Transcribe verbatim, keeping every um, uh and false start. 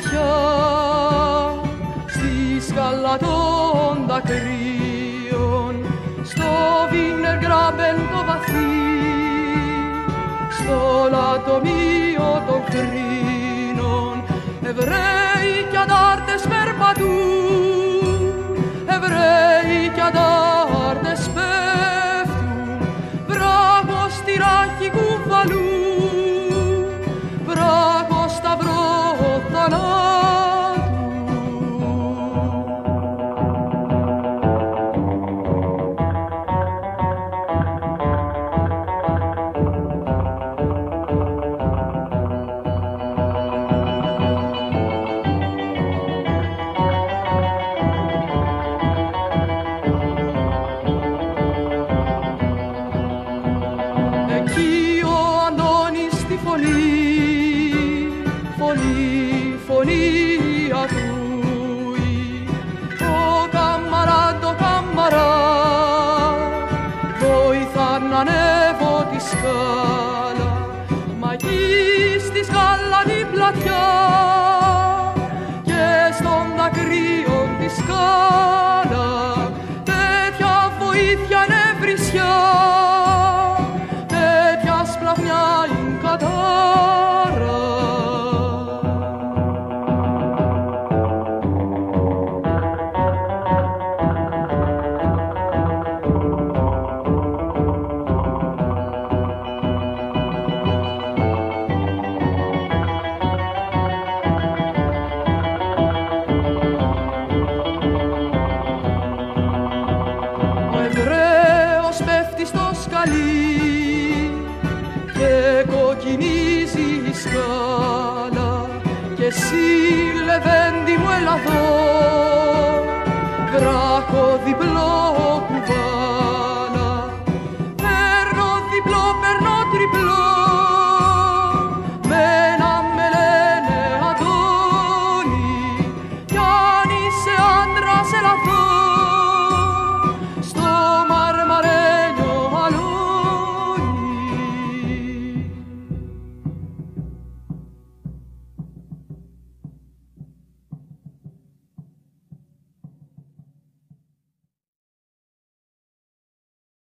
πλατιά, στη σκάλα των δακρύων, στο Βίνεργκράμπεν το βαθύ, στο λατομείο των κρίνων, Εβραίοι κι αντάρτες περπατούν, Εβραίοι κι αντάρτες πέφτουν, βράχος στη ράχη κουβαλούν, βράχος σταυρό θανάτου. Ανέβω τη σκάλα, μα εκεί στη σκάλα την πλατιά και στον δακρύον τη σκάλα τέτοια βοήθεια νευρισιά, τέτοια σπλαχνιά ειν κατάρα. Και κοκκινίζει η σκάλα και εσύ